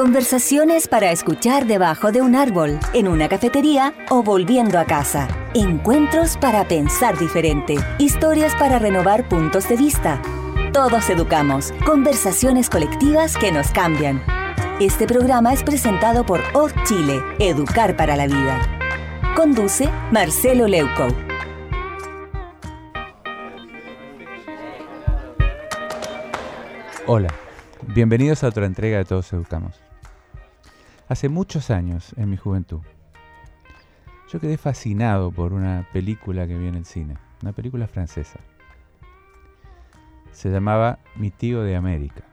Conversaciones para escuchar debajo de un árbol, en una cafetería o volviendo a casa. Encuentros para pensar diferente. Historias para renovar puntos de vista. Todos educamos. Conversaciones colectivas que nos cambian. Este programa es presentado por OR Chile, Educar para la Vida. Conduce Marcelo Leuco. Hola, bienvenidos a otra entrega de Todos Educamos. Hace muchos años, en mi juventud, yo quedé fascinado por una película que vi en el cine, una película francesa. Se llamaba Mi tío de América.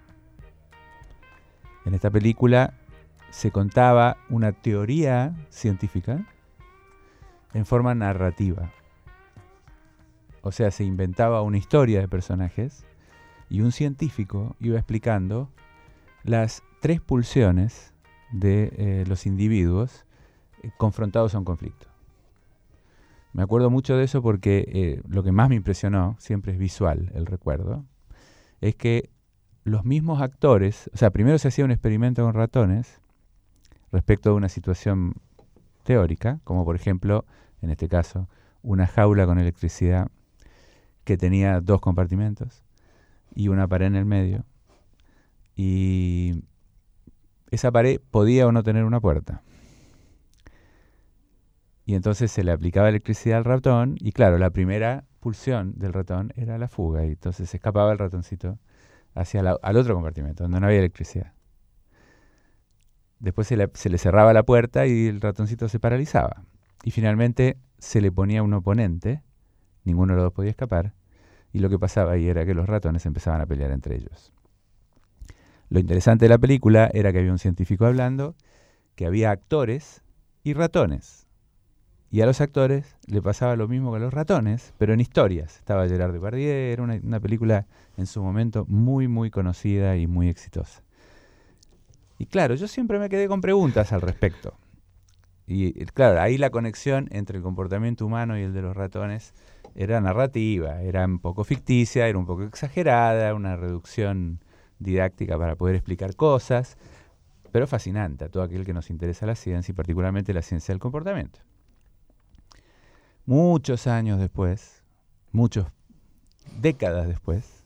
En esta película se contaba una teoría científica en forma narrativa. O sea, se inventaba una historia de personajes y un científico iba explicando las 3 pulsiones de los individuos confrontados a un conflicto. Me acuerdo mucho de eso porque lo que más me impresionó, siempre es visual el recuerdo, es que los mismos actores, o sea, primero se hacía un experimento con ratones respecto a una situación teórica, como por ejemplo, en este caso, una jaula con electricidad que tenía 2 compartimentos y una pared en el medio, y esa pared podía o no tener una puerta. Y entonces se le aplicaba electricidad al ratón, y claro, la primera pulsión del ratón era la fuga, y entonces se escapaba el ratoncito hacia al otro compartimento, donde no había electricidad. Después se le cerraba la puerta y el ratoncito se paralizaba. Y finalmente se le ponía un oponente, ninguno de los dos podía escapar, y lo que pasaba ahí era que los ratones empezaban a pelear entre ellos. Lo interesante de la película era que había un científico hablando, que había actores y ratones. Y a los actores le pasaba lo mismo que a los ratones, pero en historias. Estaba Gerard Depardieu, era una película en su momento muy, muy conocida y muy exitosa. Y claro, yo siempre me quedé con preguntas al respecto. Y claro, ahí la conexión entre el comportamiento humano y el de los ratones era narrativa, era un poco ficticia, era un poco exagerada, una reducción didáctica para poder explicar cosas, pero fascinante a todo aquel que nos interesa la ciencia y particularmente la ciencia del comportamiento. Muchos años después, muchas décadas después,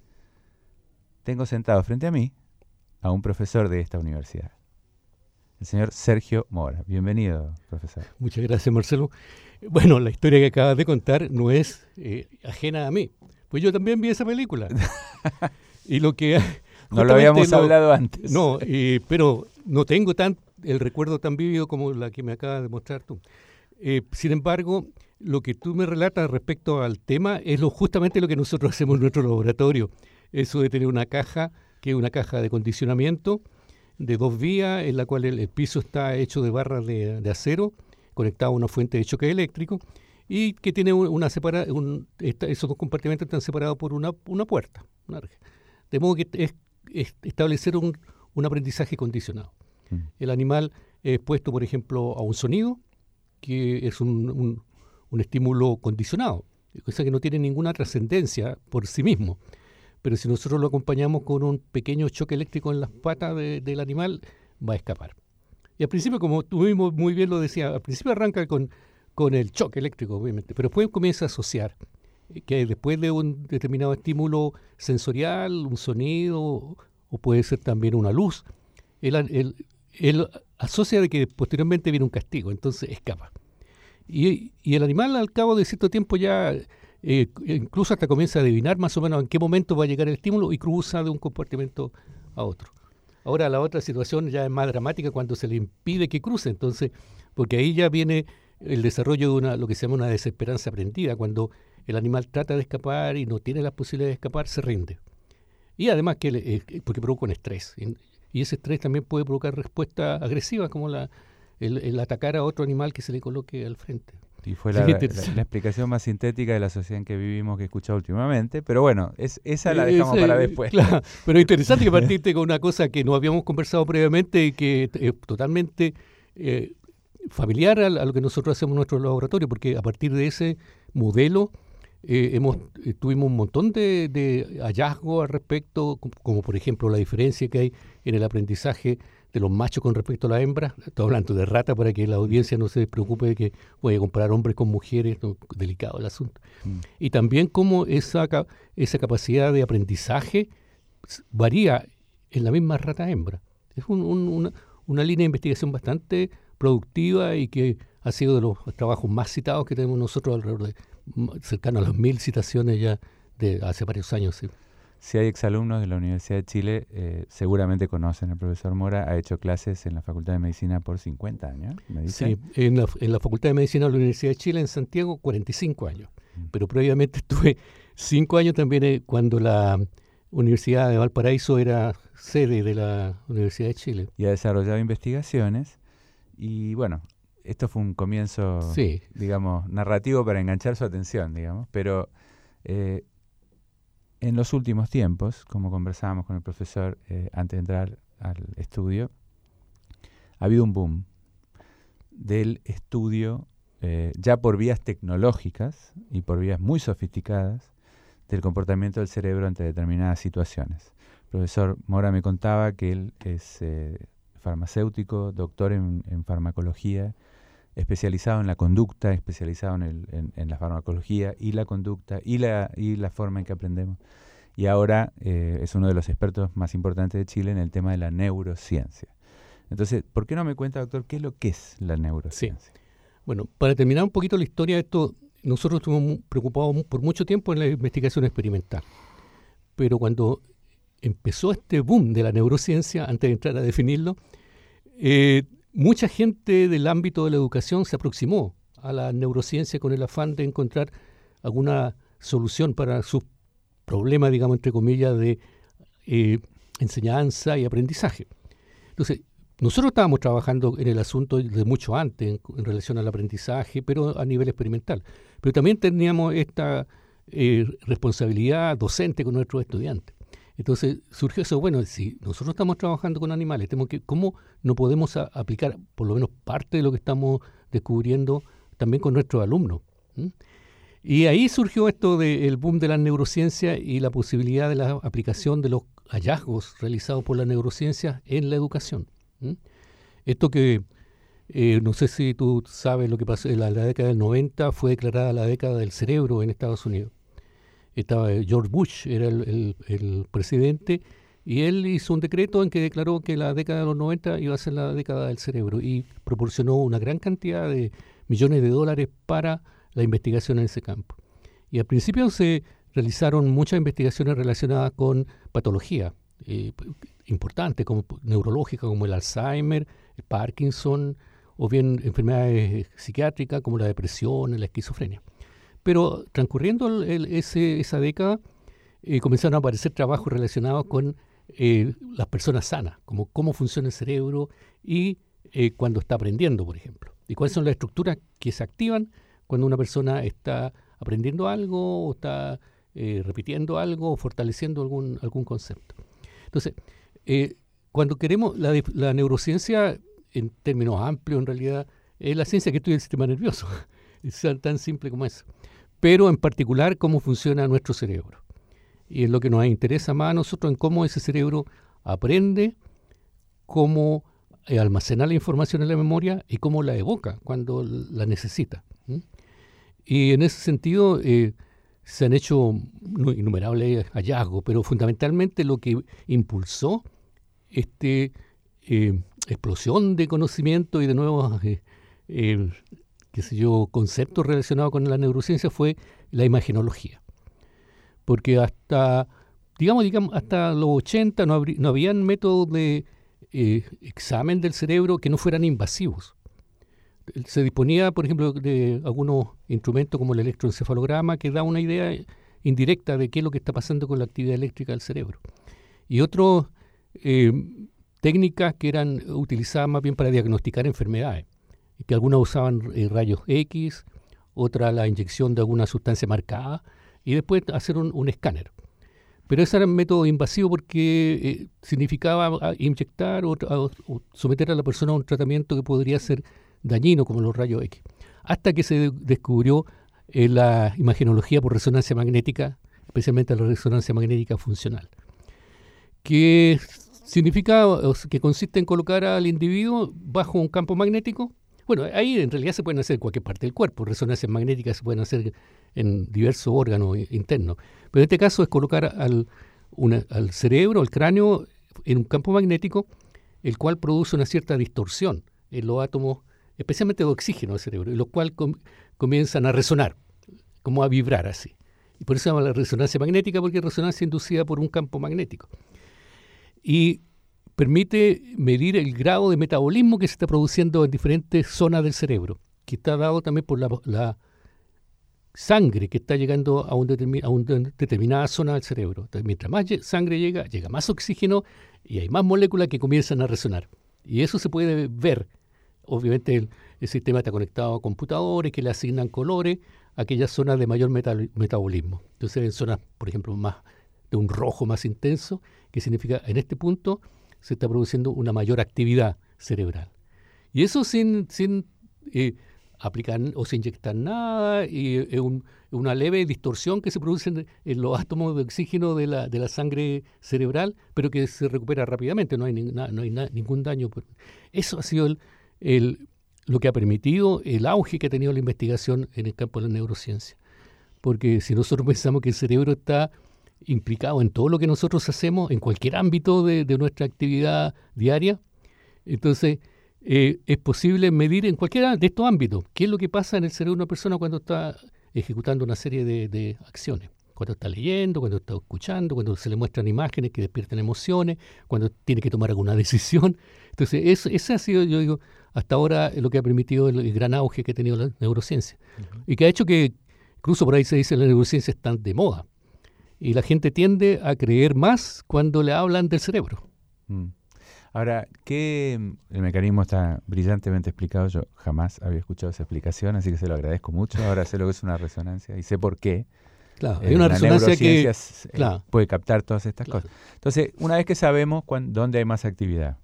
tengo sentado frente a mí a un profesor de esta universidad, el señor Sergio Mora. Bienvenido, profesor. Muchas gracias, Marcelo. Bueno, la historia que acabas de contar no es ajena a mí, pues yo también vi esa película. Y lo que no lo habíamos hablado antes. No, pero no tengo el recuerdo tan vívido como la que me acabas de mostrar tú. Sin embargo, lo que tú me relatas respecto al tema es justamente lo que nosotros hacemos en nuestro laboratorio. Eso de tener una caja, que es una caja de condicionamiento de 2 vías, en la cual el piso está hecho de barras de acero, conectado a una fuente de choque eléctrico, y que tiene esos 2 compartimentos están separados por una puerta, una reja. De modo que es establecer un aprendizaje condicionado. El animal es expuesto, por ejemplo, a un sonido, que es un estímulo condicionado, cosa que no tiene ninguna trascendencia por sí mismo. Pero si nosotros lo acompañamos con un pequeño choque eléctrico en las patas del animal, va a escapar. Y al principio, como tú mismo muy bien lo decías, al principio arranca con el choque eléctrico, obviamente, pero después comienza a asociar que después de un determinado estímulo sensorial, un sonido, o puede ser también una luz, él asocia de que posteriormente viene un castigo, entonces escapa. Y el animal al cabo de cierto tiempo ya incluso hasta comienza a adivinar más o menos en qué momento va a llegar el estímulo y cruza de un compartimento a otro. Ahora la otra situación ya es más dramática cuando se le impide que cruce, entonces, porque ahí ya viene el desarrollo de lo que se llama una desesperanza aprendida, cuando el animal trata de escapar y no tiene la posibilidad de escapar, se rinde. Y además porque provoca un estrés. Y ese estrés también puede provocar respuesta agresiva, como el atacar a otro animal que se le coloque al frente. Y fue la explicación más sintética de la sociedad en que vivimos que he escuchado últimamente. Pero bueno, esa la dejamos para después. Claro, pero es interesante que partiste con una cosa que no habíamos conversado previamente y que es totalmente familiar a lo que nosotros hacemos en nuestro laboratorio, porque a partir de ese modelo tuvimos un montón de hallazgos al respecto, como por ejemplo la diferencia que hay en el aprendizaje de los machos con respecto a la hembra. Estoy hablando de rata para que la audiencia no se preocupe de que voy a comparar hombres con mujeres, no, delicado el asunto. Y también cómo esa capacidad de aprendizaje varía en la misma rata hembra. Es una línea de investigación bastante productiva y que ha sido de los trabajos más citados que tenemos nosotros, alrededor de cercano a las 1000 citaciones ya de hace varios años. ¿Sí? Si hay exalumnos de la Universidad de Chile, seguramente conocen al profesor Mora. Ha hecho clases en la Facultad de Medicina por 50 años, ¿me dice? Sí, en la Facultad de Medicina de la Universidad de Chile, en Santiago, 45 años. Pero previamente estuve 5 años también cuando la Universidad de Valparaíso era sede de la Universidad de Chile. Y ha desarrollado investigaciones. Y bueno, esto fue un comienzo, sí, digamos, narrativo para enganchar su atención, digamos. Pero en los últimos tiempos, como conversábamos con el profesor antes de entrar al estudio, ha habido un boom del estudio ya por vías tecnológicas y por vías muy sofisticadas del comportamiento del cerebro ante determinadas situaciones. El profesor Mora me contaba que él es farmacéutico, doctor en farmacología, especializado en la conducta, especializado en la farmacología y la conducta y la forma en que aprendemos. Y ahora es uno de los expertos más importantes de Chile en el tema de la neurociencia. Entonces, ¿por qué no me cuenta, doctor, qué es lo que es la neurociencia? Sí. Bueno, para terminar un poquito la historia de esto, nosotros estuvimos preocupados por mucho tiempo en la investigación experimental. Pero cuando empezó este boom de la neurociencia, antes de entrar a definirlo, mucha gente del ámbito de la educación se aproximó a la neurociencia con el afán de encontrar alguna solución para sus problemas, digamos, entre comillas, de enseñanza y aprendizaje. Entonces, nosotros estábamos trabajando en el asunto de mucho antes en relación al aprendizaje, pero a nivel experimental. Pero también teníamos esta responsabilidad docente con nuestros estudiantes. Entonces surgió eso, bueno, si nosotros estamos trabajando con animales, ¿cómo no podemos aplicar por lo menos parte de lo que estamos descubriendo también con nuestros alumnos? Y ahí surgió esto del boom de la neurociencia y la posibilidad de la aplicación de los hallazgos realizados por la neurociencia en la educación. Esto que, no sé si tú sabes lo que pasó, en la década del 90 fue declarada la década del cerebro en Estados Unidos. Estaba George Bush, era el presidente, y él hizo un decreto en que declaró que la década de los 90 iba a ser la década del cerebro y proporcionó una gran cantidad de millones de dólares para la investigación en ese campo. Y al principio se realizaron muchas investigaciones relacionadas con patología importantes, como neurológicas, como el Alzheimer, el Parkinson, o bien enfermedades psiquiátricas como la depresión, la esquizofrenia. Pero transcurriendo esa década, comenzaron a aparecer trabajos relacionados con las personas sanas, como cómo funciona el cerebro y cuando está aprendiendo, por ejemplo. Y cuáles son las estructuras que se activan cuando una persona está aprendiendo algo o está repitiendo algo o fortaleciendo algún concepto. Entonces, cuando queremos la neurociencia, en términos amplios, en realidad, es la ciencia que estudia el sistema nervioso. Es tan simple como eso. Pero en particular, cómo funciona nuestro cerebro. Y es lo que nos interesa más a nosotros, en cómo ese cerebro aprende, cómo almacena la información en la memoria y cómo la evoca cuando la necesita. Y en ese sentido se han hecho innumerables hallazgos, pero fundamentalmente lo que impulsó esta explosión de conocimiento y de nuevos conceptos relacionados con la neurociencia fue la imagenología. Porque hasta los 80 no habían métodos de examen del cerebro que no fueran invasivos. Se disponía, por ejemplo, de algunos instrumentos como el electroencefalograma que da una idea indirecta de qué es lo que está pasando con la actividad eléctrica del cerebro. Y otras técnicas que eran utilizadas más bien para diagnosticar enfermedades, que algunas usaban rayos X, otras la inyección de alguna sustancia marcada y después hacer un escáner. Pero ese era un método invasivo porque significaba inyectar o someter a la persona a un tratamiento que podría ser dañino, como los rayos X. Hasta que se descubrió la imagenología por resonancia magnética, especialmente la resonancia magnética funcional, que Significa que consiste en colocar al individuo bajo un campo magnético. Bueno, ahí en realidad se pueden hacer en cualquier parte del cuerpo. Resonancias magnéticas se pueden hacer en diversos órganos internos. Pero en este caso es colocar al cerebro, al cráneo, en un campo magnético, el cual produce una cierta distorsión en los átomos, especialmente de oxígeno del cerebro, y los cuales comienzan a resonar, como a vibrar así. Y por eso se llama la resonancia magnética, porque es resonancia inducida por un campo magnético. Y permite medir el grado de metabolismo que se está produciendo en diferentes zonas del cerebro, que está dado también por la sangre que está llegando a una determinada zona del cerebro. Entonces, mientras más sangre llega más oxígeno y hay más moléculas que comienzan a resonar. Y eso se puede ver. Obviamente el sistema está conectado a computadores que le asignan colores a aquellas zonas de mayor metabolismo. Entonces en zonas, por ejemplo, más de un rojo más intenso, que significa en este punto se está produciendo una mayor actividad cerebral. Y eso sin aplicar o sin inyectar nada, y una leve distorsión que se produce en los átomos de oxígeno de la sangre cerebral, pero que se recupera rápidamente, no hay ningún daño. Eso ha sido lo que ha permitido el auge que ha tenido la investigación en el campo de la neurociencia. Porque si nosotros pensamos que el cerebro está implicado en todo lo que nosotros hacemos, en cualquier ámbito de nuestra actividad diaria, entonces es posible medir en cualquiera de estos ámbitos qué es lo que pasa en el cerebro de una persona cuando está ejecutando una serie de acciones. Cuando está leyendo, cuando está escuchando, cuando se le muestran imágenes que despiertan emociones, cuando tiene que tomar alguna decisión. Entonces, ese ha sido, yo digo, hasta ahora lo que ha permitido el gran auge que ha tenido la neurociencia. Y que ha hecho que, incluso por ahí se dice, la neurociencia está de moda. Y la gente tiende a creer más cuando le hablan del cerebro. Ahora, el mecanismo está brillantemente explicado. Yo jamás había escuchado esa explicación, así que se lo agradezco mucho. Ahora sé lo que es una resonancia y sé por qué. Claro, hay una resonancia que puede captar todas estas cosas. Entonces, una vez que sabemos dónde hay más actividad,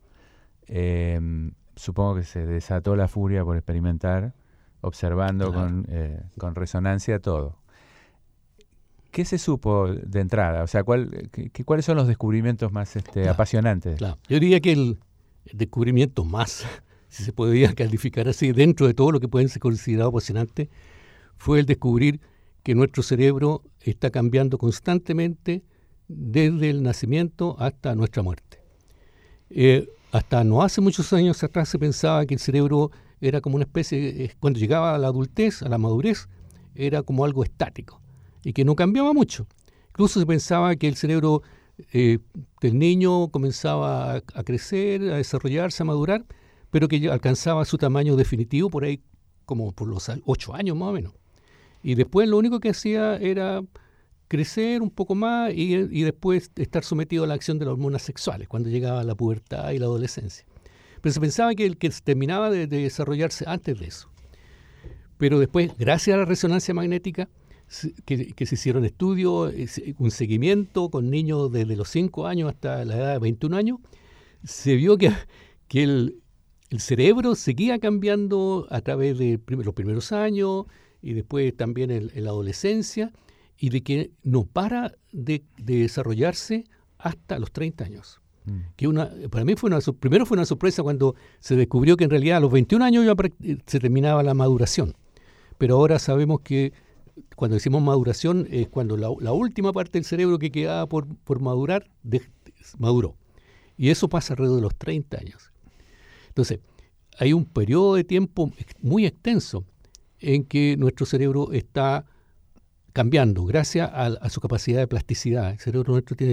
supongo que se desató la furia por experimentar, observando con resonancia todo. ¿Qué se supo de entrada? O sea, ¿cuáles son los descubrimientos más apasionantes? Claro. Yo diría que el descubrimiento más, si se podría calificar así, dentro de todo lo que pueden ser considerados apasionantes, fue el descubrir que nuestro cerebro está cambiando constantemente desde el nacimiento hasta nuestra muerte. Hasta no hace muchos años atrás se pensaba que el cerebro era como una especie, cuando llegaba a la adultez, a la madurez, era como algo estático y que no cambiaba mucho. Incluso se pensaba que el cerebro del niño comenzaba a crecer, a desarrollarse, a madurar, pero que alcanzaba su tamaño definitivo por ahí como por los 8 años más o menos. Y después lo único que hacía era crecer un poco más y después estar sometido a la acción de las hormonas sexuales cuando llegaba la pubertad y la adolescencia. Pero se pensaba que terminaba de desarrollarse antes de eso. Pero después, gracias a la resonancia magnética, que se hicieron estudios, un seguimiento con niños desde los 5 años hasta la edad de 21 años, se vio que el cerebro seguía cambiando a través de los primeros años y después también en la adolescencia, y de que no para de desarrollarse hasta los 30 años. Que para mí primero fue una sorpresa cuando se descubrió que en realidad a los 21 años ya se terminaba la maduración. Pero ahora sabemos que cuando decimos maduración es cuando la última parte del cerebro que quedaba por madurar, maduró. Y eso pasa alrededor de los 30 años. Entonces, hay un periodo de tiempo muy extenso en que nuestro cerebro está cambiando gracias a su capacidad de plasticidad. El cerebro nuestro tiene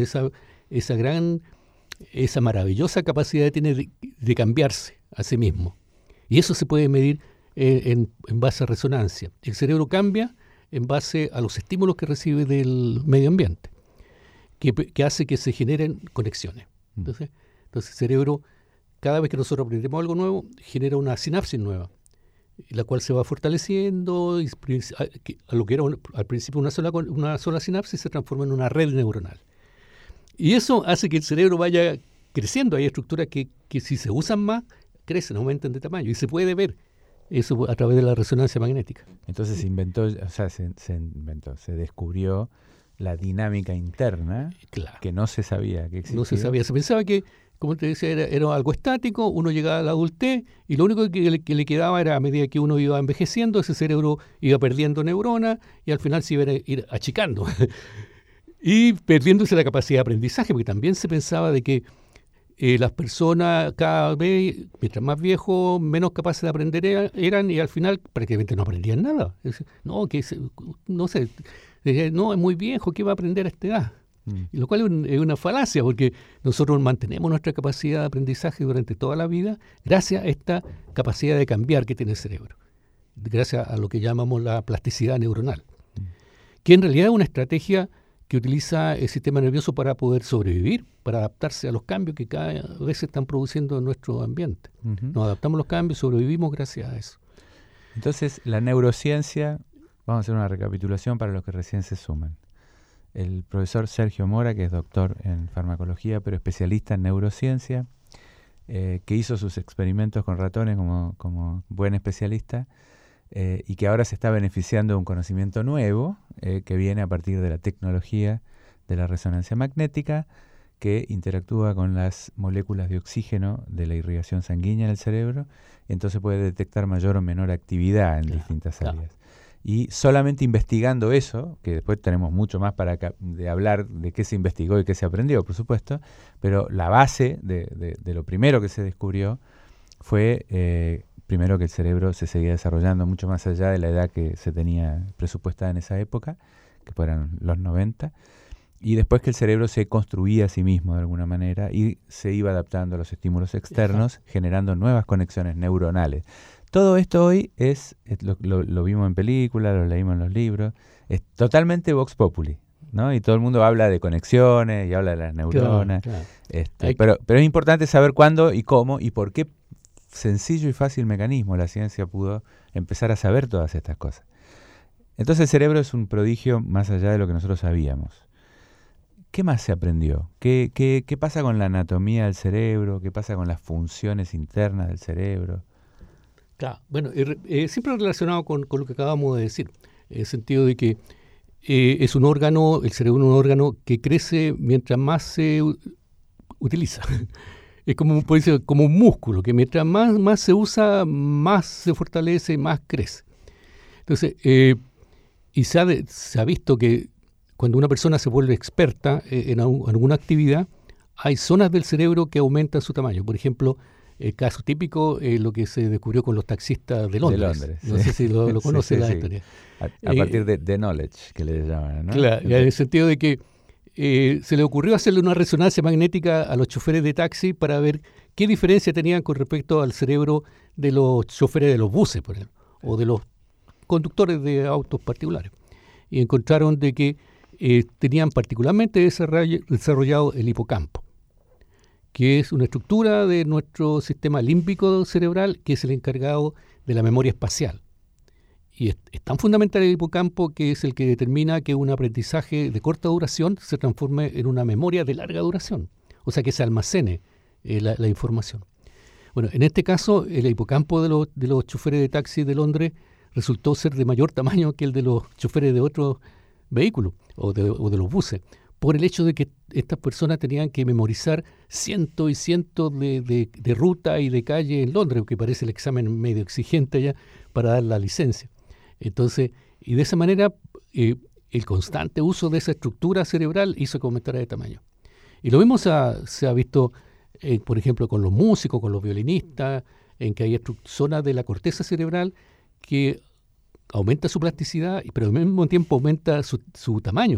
esa maravillosa capacidad de cambiarse a sí mismo. Y eso se puede medir en base a resonancia. El cerebro cambia en base a los estímulos que recibe del medio ambiente, que hace que se generen conexiones. Entonces el cerebro, cada vez que nosotros aprendemos algo nuevo, genera una sinapsis nueva, la cual se va fortaleciendo, y a lo que era al principio una sola sinapsis se transforma en una red neuronal. Y eso hace que el cerebro vaya creciendo. Hay estructuras que si se usan más, crecen, aumentan de tamaño, y se puede ver eso a través de la resonancia magnética. Entonces se descubrió la dinámica interna, Claro. que no se sabía que existía. No se sabía, se pensaba que, como te decía, era algo estático, uno llegaba a la adultez y lo único que le quedaba era, a medida que uno iba envejeciendo, ese cerebro iba perdiendo neuronas y al final se iba a ir achicando y perdiéndose la capacidad de aprendizaje, porque también se pensaba de que las personas cada vez, mientras más viejos, menos capaces de aprender eran y al final prácticamente no aprendían nada. No, no sé, no, es muy viejo, ¿qué va a aprender a esta edad? Y lo cual es una falacia, porque nosotros mantenemos nuestra capacidad de aprendizaje durante toda la vida gracias a esta capacidad de cambiar que tiene el cerebro, gracias a lo que llamamos la plasticidad neuronal, que en realidad es una estrategia que utiliza el sistema nervioso para poder sobrevivir, para adaptarse a los cambios que cada vez se están produciendo en nuestro ambiente. Nos adaptamos a los cambios, sobrevivimos gracias a eso. Entonces, la neurociencia, vamos a hacer una recapitulación para los que recién se suman. El profesor Sergio Mora, que es doctor en farmacología, pero especialista en neurociencia, que hizo sus experimentos con ratones como buen especialista, y que ahora se está beneficiando de un conocimiento nuevo que viene a partir de la tecnología de la resonancia magnética, que interactúa con las moléculas de oxígeno de la irrigación sanguínea en el cerebro, y entonces puede detectar mayor o menor actividad en distintas áreas. Y solamente investigando eso, que después tenemos mucho más de hablar de qué se investigó y qué se aprendió, por supuesto, pero la base de lo primero que se descubrió fue, primero, que el cerebro se seguía desarrollando mucho más allá de la edad que se tenía presupuestada en esa época, que fueron los 90, y después que el cerebro se construía a sí mismo de alguna manera y se iba adaptando a los estímulos externos, generando nuevas conexiones neuronales. Todo esto hoy lo vimos en películas, lo leímos en los libros, es totalmente vox populi, ¿no? Y todo el mundo habla de conexiones y habla de las neuronas. Claro. Pero es importante saber cuándo y cómo y por qué sencillo y fácil mecanismo la ciencia pudo empezar a saber todas estas cosas. Entonces el cerebro es un prodigio más allá de lo que nosotros sabíamos. ¿Qué más se aprendió? ¿Qué pasa con la anatomía del cerebro? ¿Qué pasa con las funciones internas del cerebro? Claro, bueno, siempre relacionado con lo que acabamos de decir, en el sentido de que es un órgano, el cerebro es un órgano que crece mientras más se utiliza. Es como un músculo, que mientras más se usa, más se fortalece, más crece. Entonces, y se ha visto que cuando una persona se vuelve experta en alguna actividad, hay zonas del cerebro que aumentan su tamaño. Por ejemplo, el caso típico es lo que se descubrió con los taxistas de Londres. No sé si lo conoce la historia. A partir de knowledge, que le llaman, ¿no? Claro, en el sentido de que se le ocurrió hacerle una resonancia magnética a los choferes de taxi para ver qué diferencia tenían con respecto al cerebro de los choferes de los buses, por ejemplo, o de los conductores de autos particulares. Y encontraron de que tenían particularmente desarrollado el hipocampo, que es una estructura de nuestro sistema límbico cerebral que es el encargado de la memoria espacial. Y es tan fundamental el hipocampo que es el que determina que un aprendizaje de corta duración se transforme en una memoria de larga duración, o sea que se almacene la información. Bueno, en este caso el hipocampo de los choferes de taxi de Londres resultó ser de mayor tamaño que el de los choferes de otros vehículos o de los buses, por el hecho de que estas personas tenían que memorizar cientos y cientos de rutas y de calles en Londres, que parece el examen medio exigente ya para dar la licencia. Entonces, y de esa manera, el constante uso de esa estructura cerebral hizo que aumentara de tamaño. Y lo mismo se ha visto, por ejemplo, con los músicos, con los violinistas, en que hay zonas de la corteza cerebral que aumenta su plasticidad, pero al mismo tiempo aumenta su tamaño.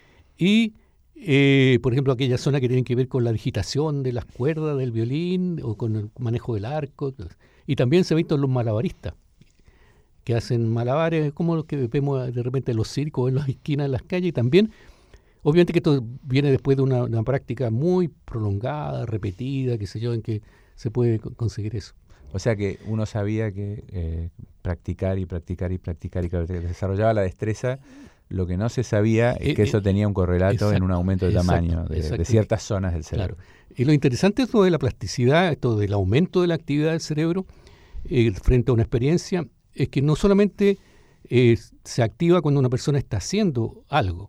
Y, por ejemplo, aquella zona que tiene que ver con la digitación de las cuerdas del violín o con el manejo del arco. Y también se ha visto en los malabaristas, que hacen malabares, como los que vemos de repente en los circos, en las esquinas de las calles. Y también, obviamente que esto viene después de una práctica muy prolongada, repetida, qué sé yo, en que se puede conseguir eso. O sea que uno sabía que practicar y desarrollaba la destreza. Lo que no se sabía es que eso tenía un correlato en un aumento de tamaño de ciertas zonas del cerebro. Claro. Y lo interesante es esto de la plasticidad, esto del aumento de la actividad del cerebro frente a una experiencia, es que no solamente se activa cuando una persona está haciendo algo,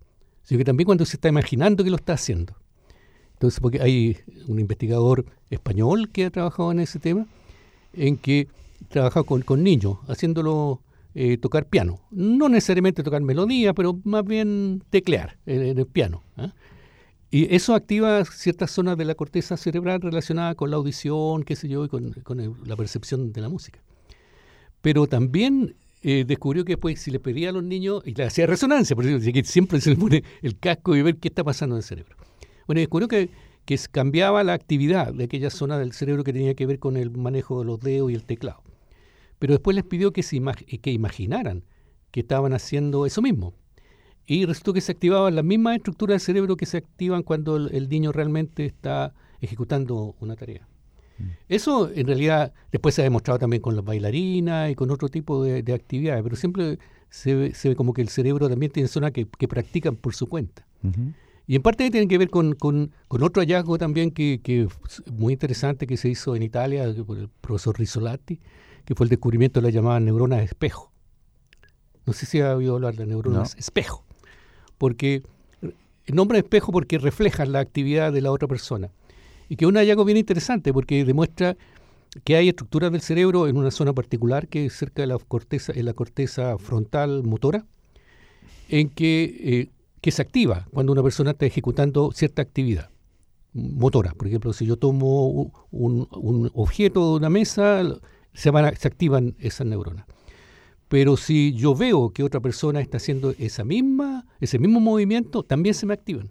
sino que también cuando se está imaginando que lo está haciendo. Entonces, porque hay un investigador español que ha trabajado en ese tema, en que trabaja con niños, haciéndolo tocar piano. No necesariamente tocar melodía, pero más bien teclear en el piano. Y eso activa ciertas zonas de la corteza cerebral relacionadas con la audición, qué sé yo, y con la percepción de la música. Pero también descubrió que pues, si le pedía a los niños, y le hacía resonancia, por eso que siempre se le pone el casco y ver qué está pasando en el cerebro. Bueno, descubrió que cambiaba la actividad de aquella zona del cerebro que tenía que ver con el manejo de los dedos y el teclado. Pero después les pidió que imaginaran que estaban haciendo eso mismo. Y resultó que se activaban las mismas estructuras del cerebro que se activan cuando el niño realmente está ejecutando una tarea. Eso en realidad después se ha demostrado también con las bailarinas y con otro tipo de actividades, pero siempre se ve como que el cerebro también tiene zonas que practican por su cuenta. Uh-huh. Y en parte tiene que ver con otro hallazgo también que es muy interesante que se hizo en Italia por el profesor Rizzolatti, que fue el descubrimiento de las llamadas neuronas espejo. No sé si ha oído hablar de neuronas espejo, porque el nombre espejo porque reflejan la actividad de la otra persona. Y que es un hallazgo bien interesante porque demuestra que hay estructuras del cerebro en una zona particular que es cerca de la corteza frontal motora, en que se activa cuando una persona está ejecutando cierta actividad motora. Por ejemplo, si yo tomo un objeto de una mesa, se activan esas neuronas. Pero si yo veo que otra persona está haciendo ese mismo movimiento, también se me activan.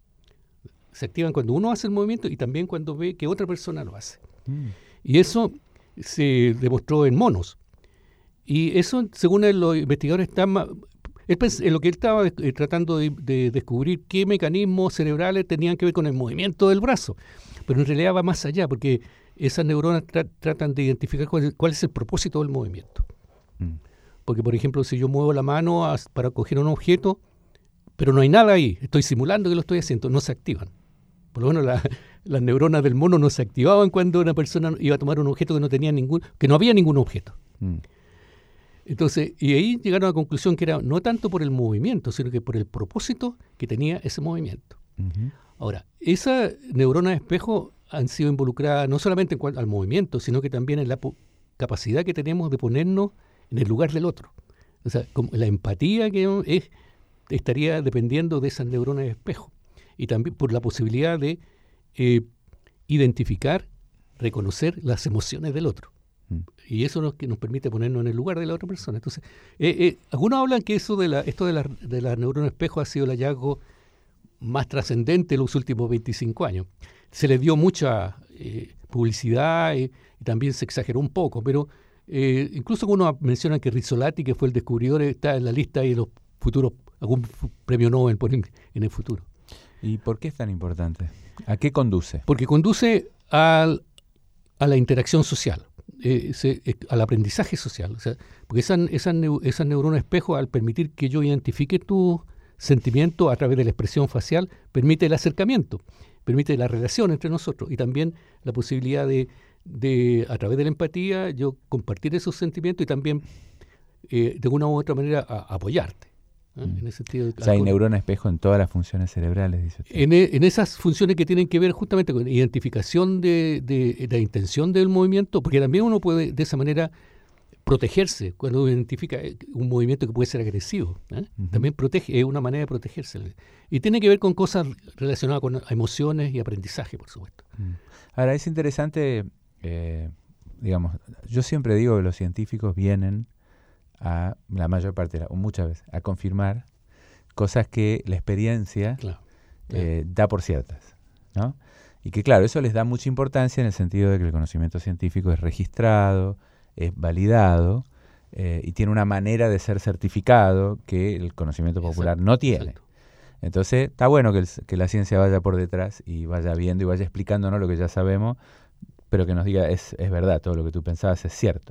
Se activan cuando uno hace el movimiento y también cuando ve que otra persona lo hace. Y eso se demostró en monos. Y eso, según los investigadores, está en lo que él estaba tratando de descubrir qué mecanismos cerebrales tenían que ver con el movimiento del brazo. Pero en realidad va más allá, porque esas neuronas tratan de identificar cuál es el propósito del movimiento. Porque, por ejemplo, si yo muevo la mano para coger un objeto, pero no hay nada ahí, estoy simulando que lo estoy haciendo, no se activan. Por lo menos las neuronas del mono no se activaban cuando una persona iba a tomar un objeto que no había ningún objeto. Entonces, y ahí llegaron a la conclusión que era no tanto por el movimiento, sino que por el propósito que tenía ese movimiento. Uh-huh. Ahora, esas neuronas de espejo han sido involucradas no solamente en cuanto al movimiento, sino que también en la capacidad que tenemos de ponernos en el lugar del otro. O sea, como la empatía que estaría dependiendo de esas neuronas de espejo. Y también por la posibilidad de identificar, reconocer las emociones del otro. Y eso nos permite ponernos en el lugar de la otra persona. Entonces, algunos hablan que esto de la neurona espejo ha sido el hallazgo más trascendente en los últimos 25 años. Se le dio mucha publicidad y también se exageró un poco, pero incluso algunos mencionan que Rizzolatti, que fue el descubridor, está en la lista de los futuros, algún premio Nobel en el futuro. ¿Y por qué es tan importante? ¿A qué conduce? Porque conduce a la interacción social. Al aprendizaje social, o sea, porque esas neuronas espejo, al permitir que yo identifique tus sentimientos a través de la expresión facial, permite el acercamiento, permite la relación entre nosotros y también la posibilidad de a través de la empatía, yo compartir esos sentimientos y también de una u otra manera apoyarte. En ese sentido, o sea, hay neuronas espejo en todas las funciones cerebrales, dice usted. En esas funciones que tienen que ver justamente con identificación de la intención del movimiento, porque también uno puede de esa manera protegerse cuando uno identifica un movimiento que puede ser agresivo. Uh-huh. También protege, es una manera de protegerse. Y tiene que ver con cosas relacionadas con emociones y aprendizaje, por supuesto. Ahora, es interesante, digamos, yo siempre digo que los científicos vienen a la mayor parte, o muchas veces, a confirmar cosas que la experiencia da por ciertas, ¿no? Y que claro, eso les da mucha importancia en el sentido de que el conocimiento científico es registrado, es validado y tiene una manera de ser certificado que el conocimiento popular no tiene. Exacto. Entonces está bueno que la ciencia vaya por detrás y vaya viendo y vaya explicándonos lo que ya sabemos, pero que nos diga es verdad, todo lo que tú pensabas es cierto.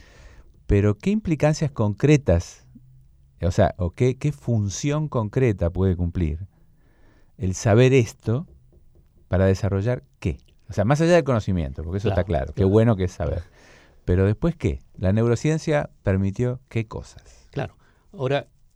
Pero ¿qué implicancias concretas, o sea, o qué función concreta puede cumplir el saber esto para desarrollar qué? O sea, más allá del conocimiento, porque eso está claro, qué bueno que es saber. Pero después, ¿qué? La neurociencia permitió qué cosas. Claro. Ahora,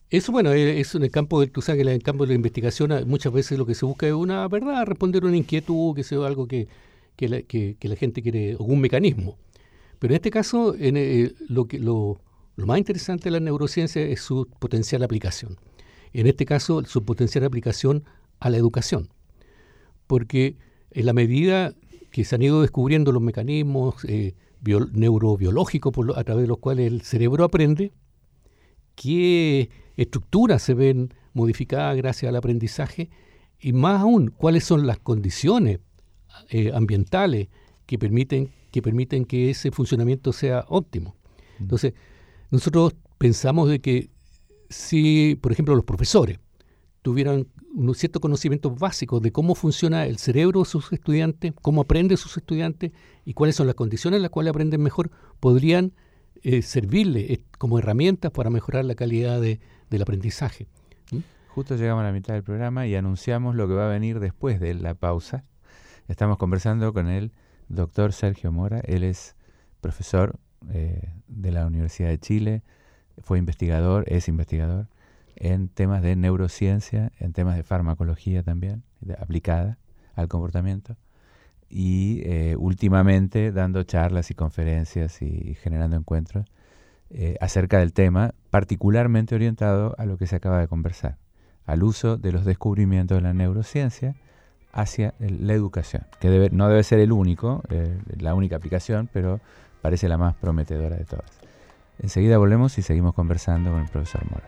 Eso, bueno, es en el campo tú sabes que en el campo de la investigación muchas veces lo que se busca es una verdad, responder una inquietud, que sea algo que la gente quiere, algún mecanismo. Pero en este caso, lo más interesante de la neurociencia es su potencial aplicación. En este caso, su potencial aplicación a la educación. Porque en la medida que se han ido descubriendo los mecanismos neurobiológicos a través de los cuales el cerebro aprende, qué estructuras se ven modificadas gracias al aprendizaje y más aún, cuáles son las condiciones ambientales que permiten que ese funcionamiento sea óptimo. Entonces, nosotros pensamos de que si, por ejemplo, los profesores tuvieran unos ciertos conocimientos básicos de cómo funciona el cerebro de sus estudiantes, cómo aprenden sus estudiantes y cuáles son las condiciones en las cuales aprenden mejor, podrían servirle como herramientas para mejorar la calidad del aprendizaje. Justo llegamos a la mitad del programa y anunciamos lo que va a venir después de la pausa. Estamos conversando con el doctor Sergio Mora. Él es profesor de la Universidad de Chile, es investigador en temas de neurociencia, en temas de farmacología también, aplicada al comportamiento, y últimamente dando charlas y conferencias y generando encuentros acerca del tema, particularmente orientado a lo que se acaba de conversar, al uso de los descubrimientos de la neurociencia hacia la educación, que no debe ser el único, la única aplicación, pero parece la más prometedora de todas. Enseguida volvemos y seguimos conversando con el profesor Mora.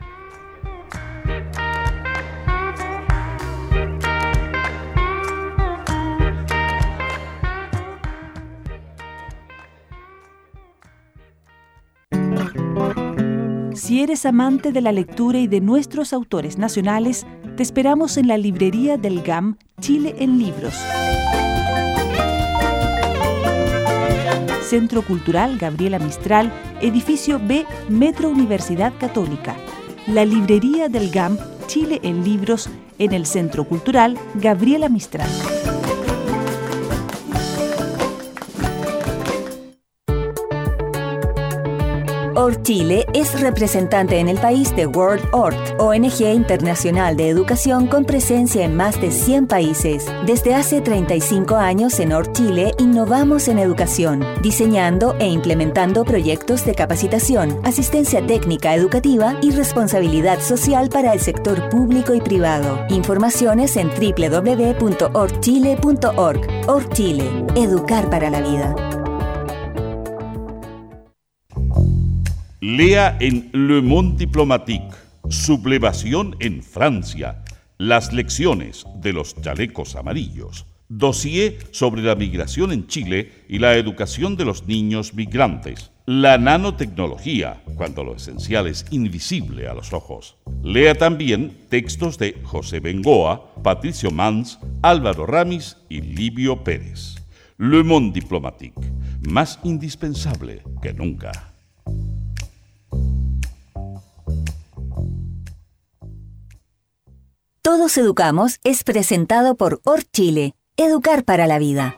Si eres amante de la lectura y de nuestros autores nacionales, te esperamos en la librería del GAM Chile en Libros. Centro Cultural Gabriela Mistral, Edificio B, Metro Universidad Católica. La librería del GAM Chile en Libros en el Centro Cultural Gabriela Mistral. ORChile es representante en el país de World ORT, ONG internacional de educación con presencia en más de 100 países. Desde hace 35 años en ORChile innovamos en educación, diseñando e implementando proyectos de capacitación, asistencia técnica educativa y responsabilidad social para el sector público y privado. Informaciones en www.orchile.org. ORChile, educar para la vida. Lea en Le Monde Diplomatique, Sublevación en Francia, las lecciones de los chalecos amarillos, dossier sobre la migración en Chile y la educación de los niños migrantes, la nanotecnología, cuando lo esencial es invisible a los ojos. Lea también textos de José Bengoa, Patricio Mans, Álvaro Ramis y Livio Pérez. Le Monde Diplomatique, más indispensable que nunca. Todos Educamos es presentado por ORChile, Educar para la Vida.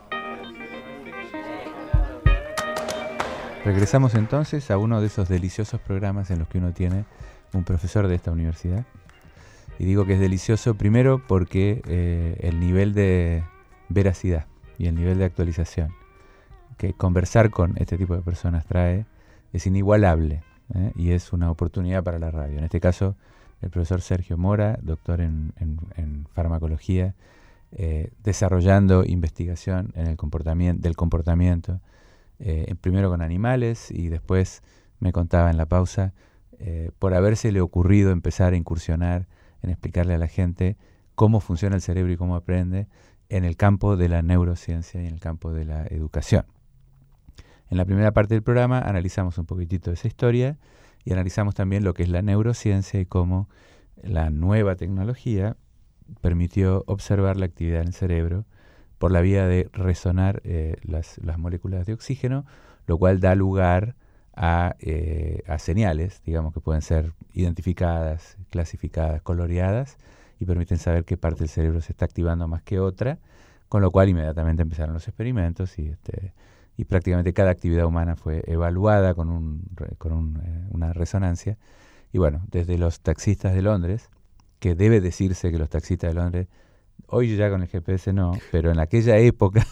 Regresamos entonces a uno de esos deliciosos programas en los que uno tiene un profesor de esta universidad. Y digo que es delicioso primero porque el nivel de veracidad y el nivel de actualización que conversar con este tipo de personas trae es inigualable, y es una oportunidad para la radio. En este caso, el profesor Sergio Mora, doctor en farmacología, desarrollando investigación en el del comportamiento, primero con animales y después, me contaba en la pausa, por habérsele ocurrido empezar a incursionar en explicarle a la gente cómo funciona el cerebro y cómo aprende en el campo de la neurociencia y en el campo de la educación. En la primera parte del programa analizamos un poquitito de esa historia y analizamos también lo que es la neurociencia y cómo la nueva tecnología permitió observar la actividad en el cerebro por la vía de resonar las moléculas de oxígeno, lo cual da lugar a señales, digamos, que pueden ser identificadas, clasificadas, coloreadas, y permiten saber qué parte del cerebro se está activando más que otra, con lo cual inmediatamente empezaron los experimentos y prácticamente cada actividad humana fue evaluada con una resonancia, Y bueno, desde los taxistas de Londres, que debe decirse que los taxistas de Londres, hoy ya con el GPS no, pero en aquella época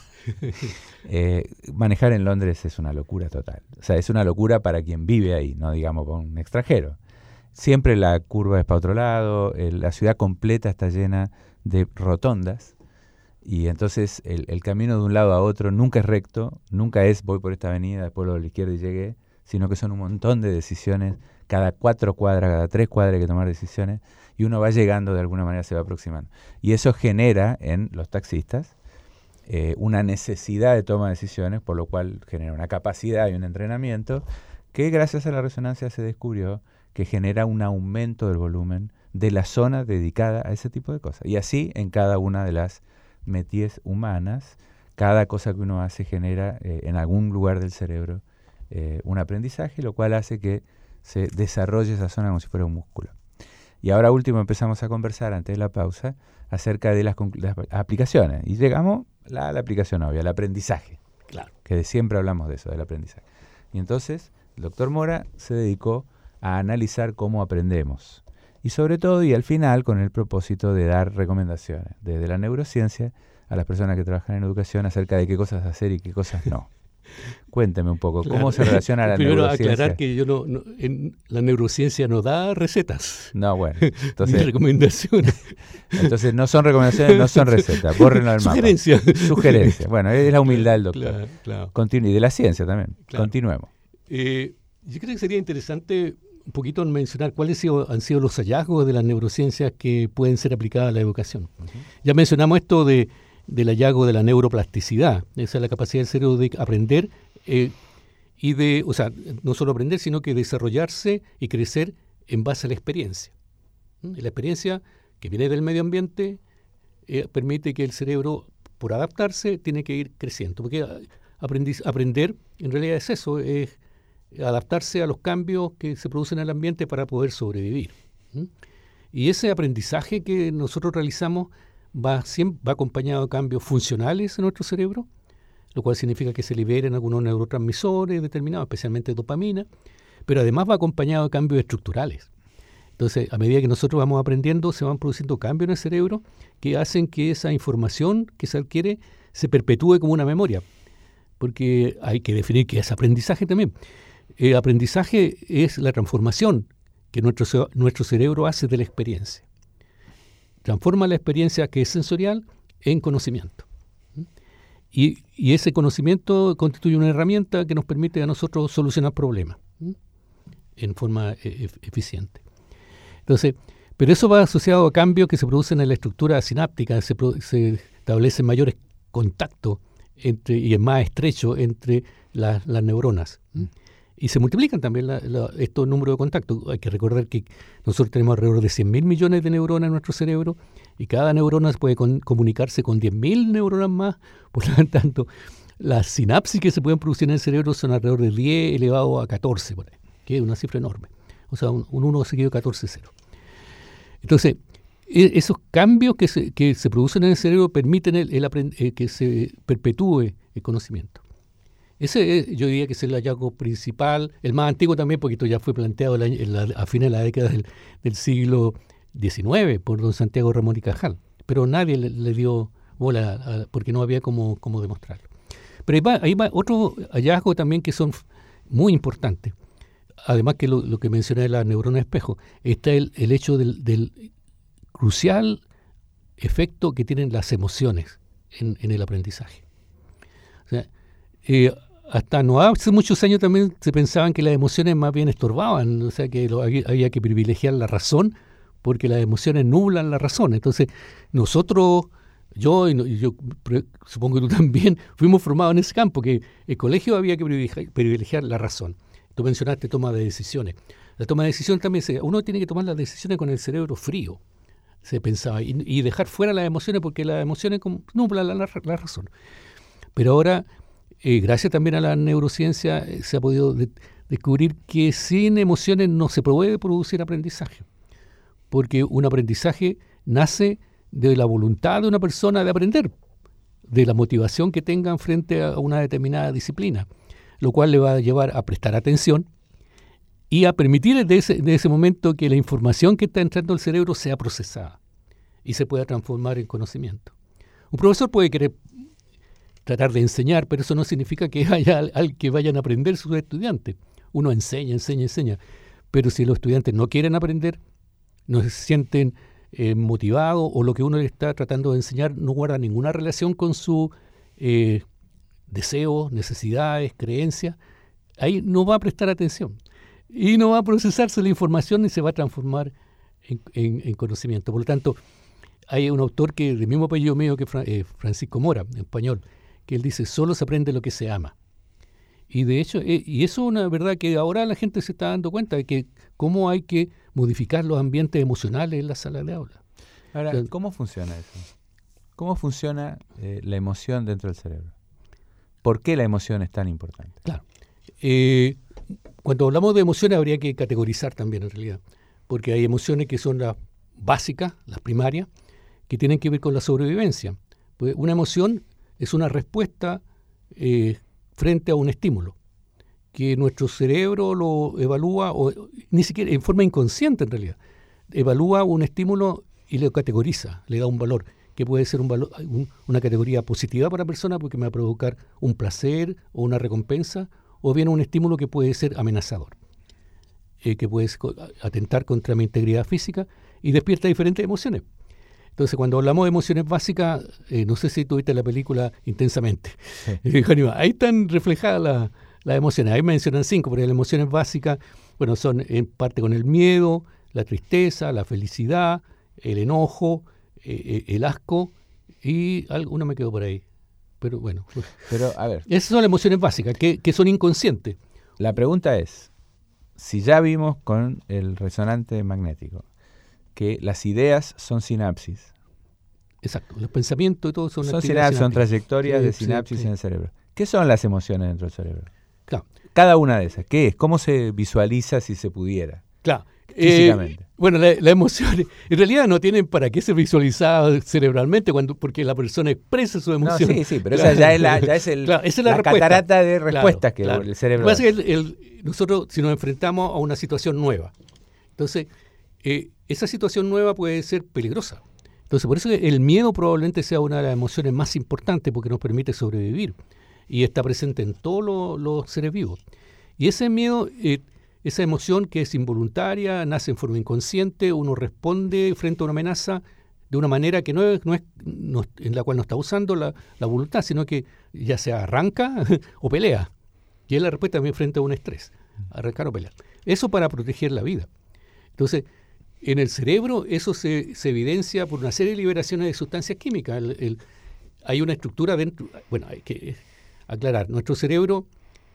manejar en Londres es una locura total. O sea, es una locura para quien vive ahí, no digamos para un extranjero. Siempre la curva es para otro lado, la ciudad completa está llena de rotondas y entonces el camino de un lado a otro nunca es recto, nunca es voy por esta avenida, después lo de la izquierda y llegué, sino que son un montón de decisiones, cada 4 cuadras, cada 3 cuadras hay que tomar decisiones y uno va llegando de alguna manera, se va aproximando. Y eso genera en los taxistas una necesidad de toma de decisiones, por lo cual genera una capacidad y un entrenamiento que gracias a la resonancia se descubrió que genera un aumento del volumen de la zona dedicada a ese tipo de cosas. Y así en cada una de las métiers humanas, cada cosa que uno hace genera en algún lugar del cerebro un aprendizaje, lo cual hace que se desarrolle esa zona como si fuera un músculo. Y ahora último empezamos a conversar antes de la pausa acerca de las aplicaciones. Y llegamos a la aplicación obvia, el aprendizaje. Claro. Que de siempre hablamos de eso, del aprendizaje. Y entonces el doctor Mora se dedicó a analizar cómo aprendemos. Y sobre todo, y al final, con el propósito de dar recomendaciones desde la neurociencia a las personas que trabajan en educación acerca de qué cosas hacer y qué cosas no. Cuénteme un poco, ¿cómo se relaciona la Primero neurociencia? aclarar que en la neurociencia no da recetas. No, bueno. Ni Entonces, recomendaciones. entonces no son recomendaciones, no son recetas. Bórrenlo del mapa. Sugerencias. Bueno, es la humildad del doctor. Claro. Y de la ciencia también. Claro. Continuemos. Yo creo que sería interesante un poquito mencionar cuáles han sido los hallazgos de las neurociencias que pueden ser aplicadas a la educación. Uh-huh. Ya mencionamos esto del hallazgo de la neuroplasticidad. Esa es la capacidad del cerebro de aprender y de, o sea, no solo aprender, sino que desarrollarse y crecer en base a la experiencia. La experiencia que viene del medio ambiente permite que el cerebro, por adaptarse, tiene que ir creciendo. Porque aprender, en realidad es eso, es adaptarse a los cambios que se producen en el ambiente para poder sobrevivir. Y ese aprendizaje que nosotros realizamos va acompañado de cambios funcionales en nuestro cerebro, lo cual significa que se liberen algunos neurotransmisores determinados, especialmente dopamina, pero además va acompañado de cambios estructurales. Entonces, a medida que nosotros vamos aprendiendo, se van produciendo cambios en el cerebro que hacen que esa información que se adquiere se perpetúe como una memoria, porque hay que definir qué es aprendizaje también. El aprendizaje es la transformación que nuestro cerebro hace de la experiencia. Transforma la experiencia que es sensorial en conocimiento. Y ese conocimiento constituye una herramienta que nos permite a nosotros solucionar problemas en forma eficiente. Entonces, pero eso va asociado a cambios que se producen en la estructura sináptica, se establecen mayores contactos y es más estrecho entre las neuronas. Y se multiplican también estos números de contactos. Hay que recordar que nosotros tenemos alrededor de 100.000 millones de neuronas en nuestro cerebro y cada neurona puede comunicarse con 10.000 neuronas más. Por lo tanto, las sinapsis que se pueden producir en el cerebro son alrededor de 10 elevado a 14, por ahí, que es una cifra enorme. O sea, un 1 seguido de 14 cero. Entonces, esos cambios que se producen en el cerebro permiten que se perpetúe el conocimiento. Ese yo diría que es el hallazgo principal, el más antiguo también, porque esto ya fue planteado a fines de la década del siglo XIX por don Santiago Ramón y Cajal, pero nadie le dio bola porque no había cómo demostrarlo. Pero ahí va otro hallazgo también que son muy importantes. Además que lo que mencioné de la neurona espejo, está el hecho del crucial efecto que tienen las emociones en el aprendizaje. O sea, hasta no hace muchos años también se pensaban que las emociones más bien estorbaban, o sea que había que privilegiar la razón porque las emociones nublan la razón. Entonces nosotros, yo supongo que tú también, fuimos formados en ese campo, que el colegio había que privilegiar la razón. Tú mencionaste toma de decisiones. La toma de decisiones también, uno tiene que tomar las decisiones con el cerebro frío, se pensaba, y dejar fuera las emociones porque las emociones nublan la razón. Pero ahora, gracias también a la neurociencia, se ha podido descubrir que sin emociones no se puede producir aprendizaje, porque un aprendizaje nace de la voluntad de una persona de aprender, de la motivación que tengan frente a una determinada disciplina, lo cual le va a llevar a prestar atención y a permitir de ese momento que la información que está entrando al cerebro sea procesada y se pueda transformar en conocimiento. Un profesor puede querer tratar de enseñar, pero eso no significa que que vayan a aprender sus estudiantes. Uno enseña, pero si los estudiantes no quieren aprender, no se sienten motivados, o lo que uno le está tratando de enseñar no guarda ninguna relación con sus deseos, necesidades, creencias, ahí no va a prestar atención y no va a procesarse la información y se va a transformar en conocimiento. Por lo tanto, hay un autor que del mismo apellido mío que Francisco Mora, en español, que él dice: solo se aprende lo que se ama. Y de hecho, y eso es una verdad que ahora la gente se está dando cuenta de que cómo hay que modificar los ambientes emocionales en la sala de aula. Ahora, Entonces, ¿cómo funciona eso? ¿Cómo funciona la emoción dentro del cerebro? ¿Por qué la emoción es tan importante? Claro. Cuando hablamos de emociones habría que categorizar también en realidad, porque hay emociones que son las básicas, las primarias, que tienen que ver con la sobrevivencia. Pues una emoción es una respuesta frente a un estímulo, que nuestro cerebro lo evalúa, o ni siquiera en forma inconsciente en realidad, evalúa un estímulo y lo categoriza, le da un valor, que puede ser una categoría positiva para la persona porque me va a provocar un placer o una recompensa, o bien un estímulo que puede ser amenazador, que puede atentar contra mi integridad física y despierta diferentes emociones. Entonces, cuando hablamos de emociones básicas, no sé si tuviste la película Intensamente. Sí. Ahí están reflejadas las emociones. Ahí mencionan 5, pero las emociones básicas, bueno, son en parte con el miedo, la tristeza, la felicidad, el enojo, el asco y alguna me quedó por ahí. Pero bueno. Pero, a ver. Esas son las emociones básicas, que son inconscientes. La pregunta es, si ya vimos con el resonante magnético que las ideas son sinapsis. Exacto, los pensamientos y todo son sinapsis, son trayectorias de sinapsis en el cerebro. ¿Qué son las emociones dentro del cerebro? Claro. Cada una de esas, ¿qué es? ¿Cómo se visualiza si se pudiera? Claro. Físicamente. Bueno, las emociones en realidad no tienen para qué ser visualizadas cerebralmente porque la persona expresa su emoción. No, sí, pero esa ya es la catarata de respuestas que el cerebro da. Lo que pasa es que nosotros, si nos enfrentamos a una situación nueva, entonces esa situación nueva puede ser peligrosa. Entonces, por eso el miedo probablemente sea una de las emociones más importantes porque nos permite sobrevivir y está presente en todos los seres vivos. Y ese miedo, esa emoción que es involuntaria, nace en forma inconsciente, uno responde frente a una amenaza de una manera que no es en la cual no está usando la voluntad, sino que ya sea arranca o pelea. Y es la respuesta también frente a un estrés, arrancar o pelear. Eso para proteger la vida. Entonces, en el cerebro eso se evidencia por una serie de liberaciones de sustancias químicas. Hay una estructura dentro. Bueno, hay que aclarar. Nuestro cerebro,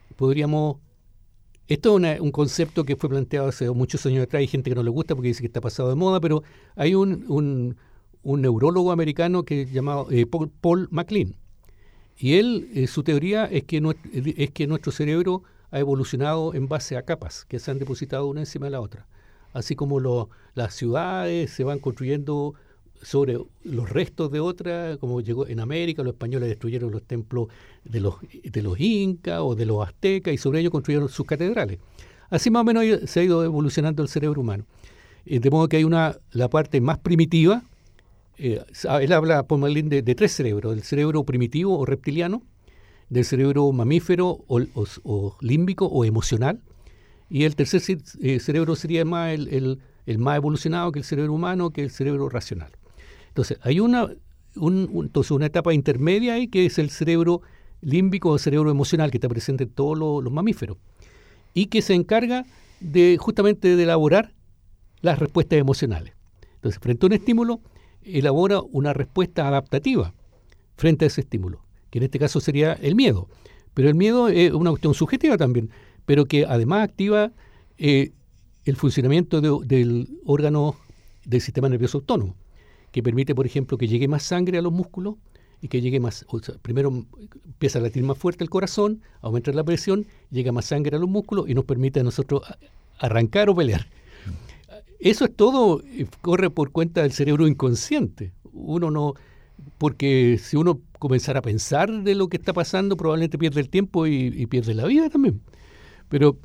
esto es un concepto que fue planteado hace muchos años atrás. Hay gente que no le gusta porque dice que está pasado de moda, pero hay un neurólogo americano que llamado Paul MacLean. Y él, su teoría es que nuestro cerebro ha evolucionado en base a capas que se han depositado una encima de la otra. Así como las ciudades se van construyendo sobre los restos de otras, como llegó en América, los españoles destruyeron los templos de los incas o de los aztecas y sobre ellos construyeron sus catedrales. Así más o menos se ha ido evolucionando el cerebro humano. De modo que hay la parte más primitiva, él habla, Paul MacLean, de 3 cerebros: el cerebro primitivo o reptiliano, del cerebro mamífero o límbico o emocional, y el tercer cerebro sería más el más evolucionado que el cerebro humano, que el cerebro racional. Entonces, hay una etapa intermedia ahí que es el cerebro límbico o cerebro emocional, que está presente en todos los mamíferos y que se encarga justamente de elaborar las respuestas emocionales. Entonces, frente a un estímulo, elabora una respuesta adaptativa frente a ese estímulo, que en este caso sería el miedo. Pero el miedo es una cuestión subjetiva también, pero que además activa el funcionamiento del órgano del sistema nervioso autónomo, que permite, por ejemplo, que llegue más sangre a los músculos y que llegue más, primero empieza a latir más fuerte el corazón, aumenta la presión, llega más sangre a los músculos y nos permite a nosotros arrancar o pelear. Eso es todo, corre por cuenta del cerebro inconsciente. Porque si uno comenzara a pensar de lo que está pasando, probablemente pierde el tiempo y pierde la vida también. Pero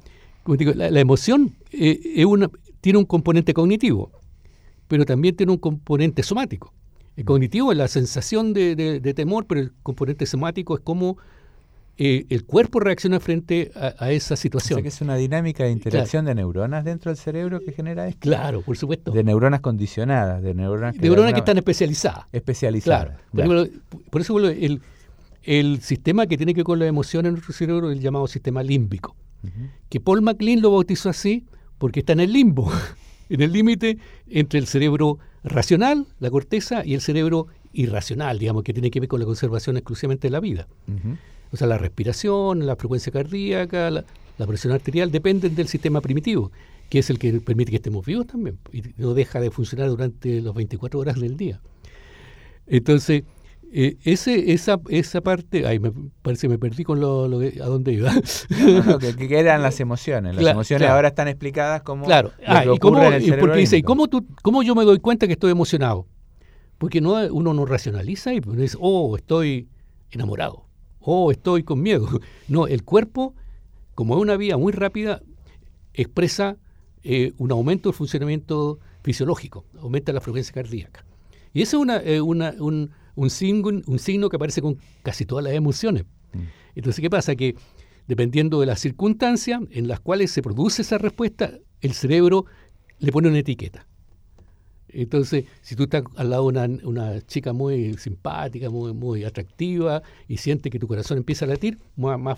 como digo, la emoción tiene un componente cognitivo, pero también tiene un componente somático. El cognitivo es la sensación de temor, pero el componente somático es cómo el cuerpo reacciona frente a esa situación. O sea que es una dinámica de interacción de neuronas dentro del cerebro que genera esto. Claro, por supuesto. De neuronas condicionadas, de neuronas que están especializadas. Especializadas. Claro. Por eso el sistema que tiene que ver con las emociones en nuestro cerebro es el llamado sistema límbico. Que Paul MacLean lo bautizó así porque está en el limbo, en el límite entre el cerebro racional, la corteza, y el cerebro irracional, digamos, que tiene que ver con la conservación exclusivamente de la vida. O sea, la respiración, la frecuencia cardíaca, la presión arterial dependen del sistema primitivo, que es el que permite que estemos vivos también, y no deja de funcionar durante las 24 horas del día. Entonces, esa parte, parece que me perdí con a dónde iba. No, que eran las emociones. Las emociones ahora están explicadas como lo que ocurre en el cerebro. Porque dice, ¿cómo yo me doy cuenta que estoy emocionado? Porque uno no racionaliza y dice, estoy enamorado, estoy con miedo. No, el cuerpo, como es una vía muy rápida, expresa un aumento del funcionamiento fisiológico, aumenta la frecuencia cardíaca. Y eso es un signo que aparece con casi todas las emociones. Entonces, ¿qué pasa? Que dependiendo de las circunstancias en las cuales se produce esa respuesta, el cerebro le pone una etiqueta. Entonces, si tú estás al lado de una chica muy simpática, muy atractiva, y sientes que tu corazón empieza a latir más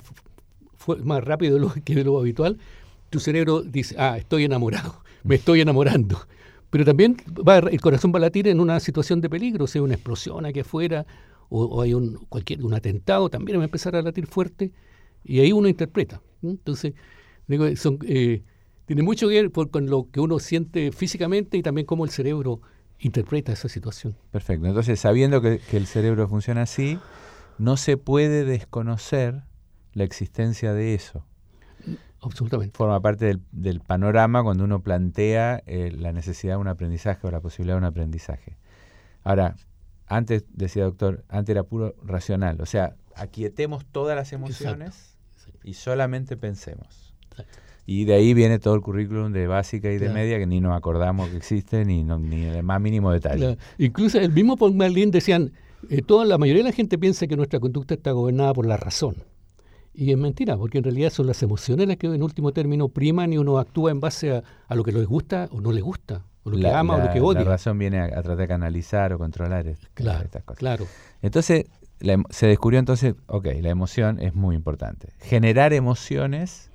rápido de lo habitual, tu cerebro dice, estoy enamorado, me estoy enamorando. Pero también el corazón va a latir en una situación de peligro, sea una explosión aquí afuera, o hay un atentado, también va a empezar a latir fuerte, y ahí uno interpreta. Entonces, digo, tiene mucho que ver con lo que uno siente físicamente y también cómo el cerebro interpreta esa situación. Perfecto. Entonces, sabiendo que el cerebro funciona así, no se puede desconocer la existencia de eso. Absolutamente. Forma parte del panorama cuando uno plantea la necesidad de un aprendizaje o la posibilidad de un aprendizaje. Ahora, antes, decía doctor, antes era puro racional. O sea, aquietemos todas las emociones y solamente pensemos. Exacto. Y de ahí viene todo el currículum de básica y de media que ni nos acordamos que existe ni el más mínimo detalle. Claro. Incluso el mismo Paul MacLean decían, la mayoría de la gente piensa que nuestra conducta está gobernada por la razón. Y es mentira, porque en realidad son las emociones las que en último término priman y uno actúa en base a lo que les gusta o no les gusta, o lo que ama o lo que odia. La razón viene a tratar de canalizar o controlar estas cosas. Claro. Entonces, se descubrió la emoción es muy importante. Generar emociones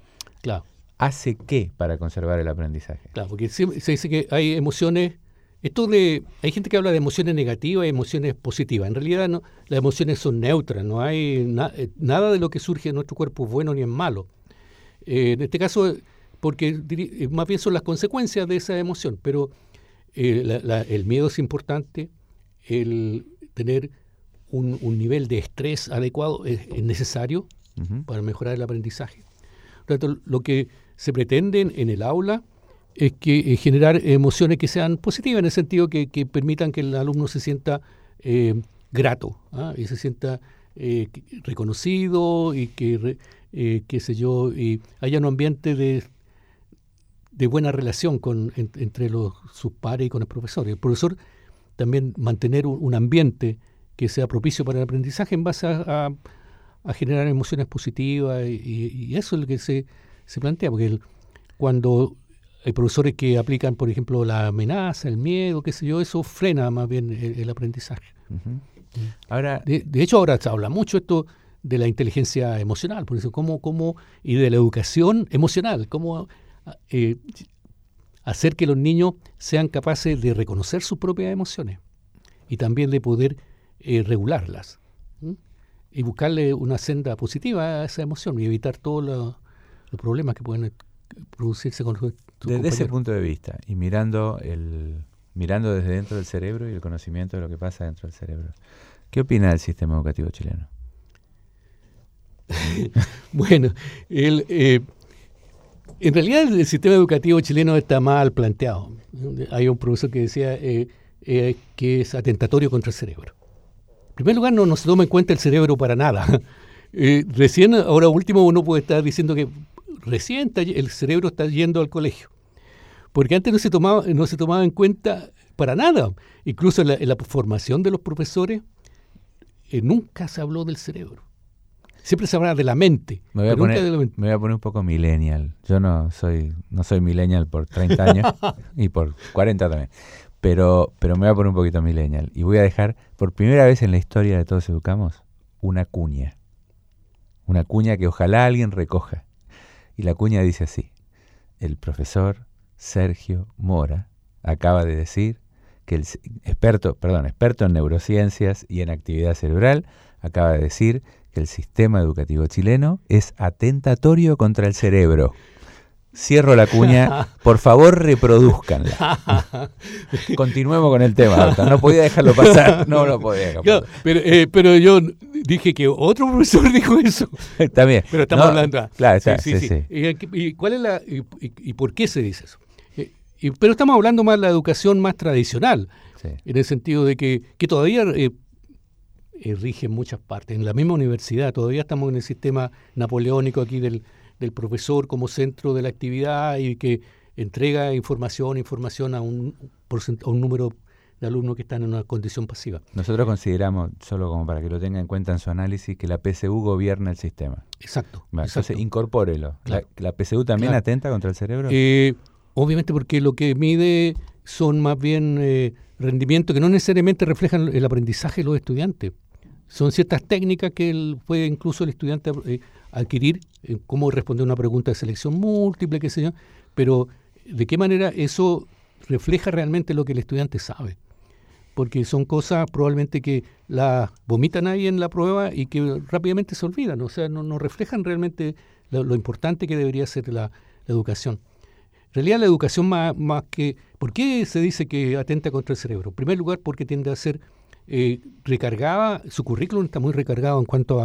hace ¿qué para conservar el aprendizaje? Claro, porque se dice que hay emociones. Hay gente que habla de emociones negativas y emociones positivas. En realidad no, las emociones son neutras, no hay nada de lo que surge en nuestro cuerpo es bueno ni es malo. En este caso, porque más bien son las consecuencias de esa emoción, pero el miedo es importante, el tener un nivel de estrés adecuado es necesario para mejorar el aprendizaje. Por lo tanto, lo que se pretende en el aula es que generar emociones que sean positivas, en el sentido que permitan que el alumno se sienta grato, y se sienta reconocido y que y haya un ambiente de buena relación entre sus pares y con el profesor. Y el profesor también mantener un ambiente que sea propicio para el aprendizaje en base a generar emociones positivas, y eso es lo que se plantea, porque cuando hay profesores que aplican, por ejemplo, la amenaza, el miedo, eso frena más bien el aprendizaje. Ahora, de hecho, ahora se habla mucho esto de la inteligencia emocional, por eso y de la educación emocional, cómo hacer que los niños sean capaces de reconocer sus propias emociones y también de poder regularlas, y buscarle una senda positiva a esa emoción y evitar todos los problemas que pueden producirse con desde ese punto de vista y mirando desde dentro del cerebro y el conocimiento de lo que pasa dentro del cerebro, ¿qué opina del sistema educativo chileno? Bueno, en realidad el sistema educativo chileno está mal planteado. Hay un profesor que decía que es atentatorio contra el cerebro. En primer lugar, no se toma en cuenta el cerebro para nada. Recién, ahora último, uno puede estar diciendo que recién el cerebro está yendo al colegio. Porque antes no se tomaba en cuenta para nada. Incluso en la formación de los profesores nunca se habló del cerebro. Siempre se habla de la mente. Me voy a poner un poco millennial. Yo no soy millennial por 30 años y por 40 también. Pero me voy a poner un poquito millennial. Y voy a dejar, por primera vez en la historia de Todos Educamos, una cuña. Una cuña que ojalá alguien recoja. Y la cuña dice así: el profesor Sergio Mora acaba de decir que el experto en neurociencias y en actividad cerebral, acaba de decir que el sistema educativo chileno es atentatorio contra el cerebro. Cierro la cuña, por favor reproduzcanla. Continuemos con el tema, doctor. No podía dejarlo pasar, no lo podía dejar pasar. Claro, pero yo dije que otro profesor dijo eso. También. Pero estamos hablando. Claro, está, sí. Sí. ¿Y cuál es y por qué se dice eso? Pero estamos hablando más de la educación más tradicional, en el sentido de que todavía rige en muchas partes. En la misma universidad todavía estamos en el sistema napoleónico aquí del profesor como centro de la actividad y que entrega información a un número de alumnos que están en una condición pasiva. Nosotros consideramos, solo como para que lo tenga en cuenta en su análisis, que la PSU gobierna el sistema. Exacto. Entonces, incorpórelo. Claro. ¿La PSU también atenta contra el cerebro? Obviamente, porque lo que mide son más bien rendimientos que no necesariamente reflejan el aprendizaje de los estudiantes. Son ciertas técnicas que puede incluso el estudiante adquirir, cómo responder una pregunta de selección múltiple, qué sé yo, pero de qué manera eso refleja realmente lo que el estudiante sabe. Porque son cosas probablemente que las vomitan ahí en la prueba y que rápidamente se olvidan, o sea, no reflejan realmente lo importante que debería ser la educación. En realidad la educación más que... ¿Por qué se dice que atenta contra el cerebro? En primer lugar, porque tiende a ser recargada, su currículum está muy recargado en cuanto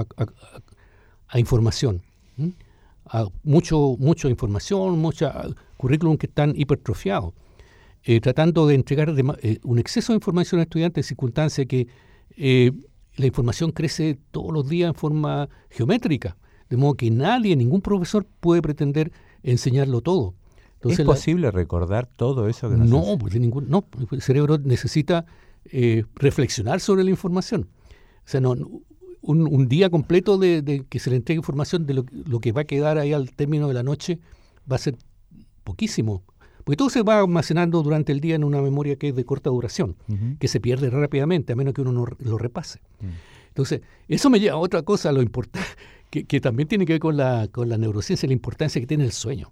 a información. A mucha información, currículum que están hipertrofiados. Tratando de entregar un exceso de información a estudiantes en circunstancias que la información crece todos los días en forma geométrica, de modo que ningún profesor puede pretender enseñarlo todo. Entonces, ¿es posible recordar todo eso que nos No, el cerebro necesita reflexionar sobre la información. O sea, un día completo de que se le entregue información de lo que va a quedar ahí al término de la noche va a ser poquísimo. Porque todo se va almacenando durante el día en una memoria que es de corta duración, que se pierde rápidamente, a menos que uno no lo repase. Entonces, eso me lleva a otra cosa, lo importante, que también tiene que ver con la neurociencia, la importancia que tiene el sueño.